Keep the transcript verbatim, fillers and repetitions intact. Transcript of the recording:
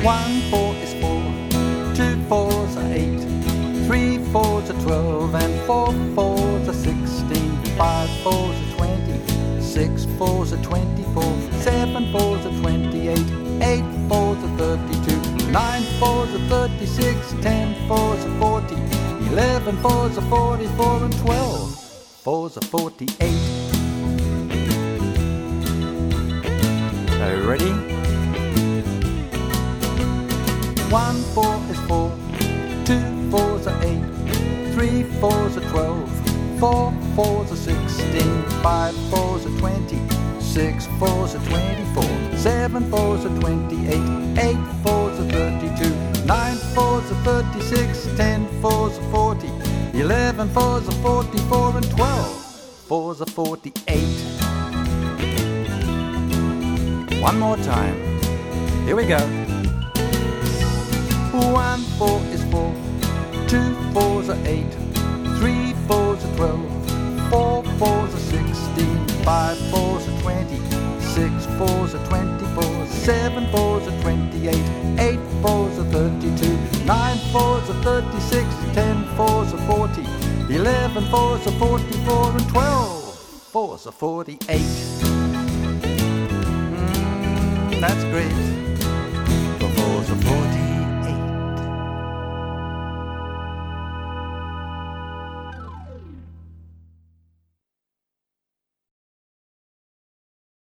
One four is four, two fours are eight, three fours are twelve, and four fours are sixteen. Five fours are twenty, six fours are twenty-four, seven fours are twenty-eight, eight fours are thirty-two, nine fours are thirty-six, ten fours are forty, eleven fours are forty-four, and twelve fours are forty-eight. Are you ready? One four is four, two fours are eight, three fours are twelve, four fours are sixteen, five fours are twenty, six fours are twenty-four, seven fours are twenty-eight, eight fours are thirty-two, nine fours are thirty-six, ten fours are forty, eleven fours are forty-four, and twelve fours are forty-eight. One more time. Here we go. One four is four, two fours are eight, three fours are twelve, four fours are sixteen, five fours are twenty, six fours are twenty-four, seven fours are twenty-eight, eight fours are thirty-two, nine fours are thirty-six, ten fours are forty, eleven fours are forty-four, and twelve fours are forty-eight. Mm, that's great.